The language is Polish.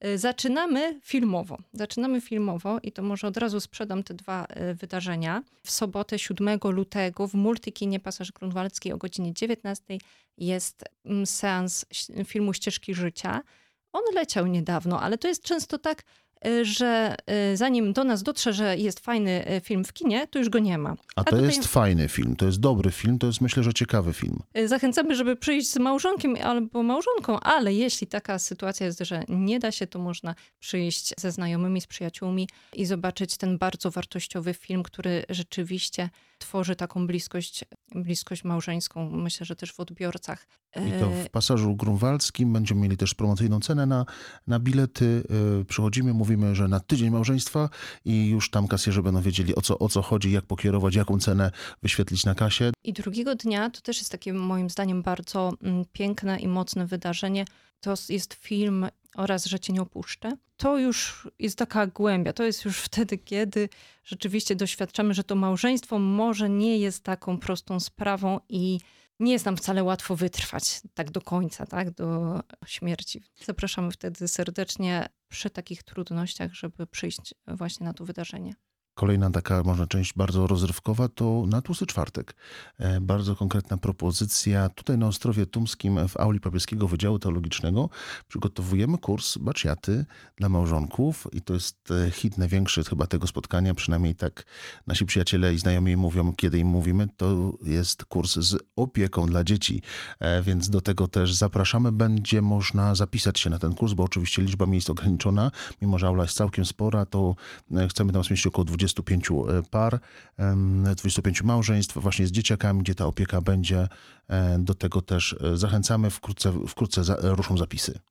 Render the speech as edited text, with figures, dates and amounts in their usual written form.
Zaczynamy filmowo i to może od razu sprzedam te dwa wydarzenia. W sobotę 7 lutego w Multikinie Pasaż Grunwaldzki o godzinie 19 jest seans filmu Ścieżki życia. On leciał niedawno, ale to jest często tak, że zanim do nas dotrze, że jest fajny film w kinie, to już go nie ma. A to jest fajny film, to jest dobry film, to jest myślę, że ciekawy film. Zachęcamy, żeby przyjść z małżonkiem albo małżonką, ale jeśli taka sytuacja jest, że nie da się, to można przyjść ze znajomymi, z przyjaciółmi i zobaczyć ten bardzo wartościowy film, który rzeczywiście tworzy taką bliskość małżeńską, myślę, że też w odbiorcach. I to w Pasażu Grunwaldzkim będziemy mieli też promocyjną cenę na bilety. Przychodzimy, mówimy, że na tydzień małżeństwa i już tam kasjerzy będą wiedzieli o co chodzi, jak pokierować, jaką cenę wyświetlić na kasie. I drugiego dnia, to też jest takie moim zdaniem bardzo piękne i mocne wydarzenie, to jest film Oraz, że cię nie opuszczę. To już jest taka głębia, to jest już wtedy, kiedy rzeczywiście doświadczamy, że to małżeństwo może nie jest taką prostą sprawą i nie jest nam wcale łatwo wytrwać tak do końca, tak, do śmierci. Zapraszamy wtedy serdecznie przy takich trudnościach, żeby przyjść właśnie na to wydarzenie. Kolejna taka, można część bardzo rozrywkowa, to na Tłusty Czwartek. Bardzo konkretna propozycja. Tutaj na Ostrowie Tumskim w auli papieskiego Wydziału Teologicznego przygotowujemy kurs bacziaty dla małżonków i to jest hit największy chyba tego spotkania, przynajmniej tak nasi przyjaciele i znajomi mówią, kiedy im mówimy. To jest kurs z opieką dla dzieci, więc do tego też zapraszamy. Będzie można zapisać się na ten kurs, bo oczywiście liczba miejsc ograniczona, mimo że aula jest całkiem spora, to chcemy tam zmieścić około 25 par, 25 małżeństw właśnie z dzieciakami, gdzie ta opieka będzie. Do tego też zachęcamy. Wkrótce ruszą zapisy.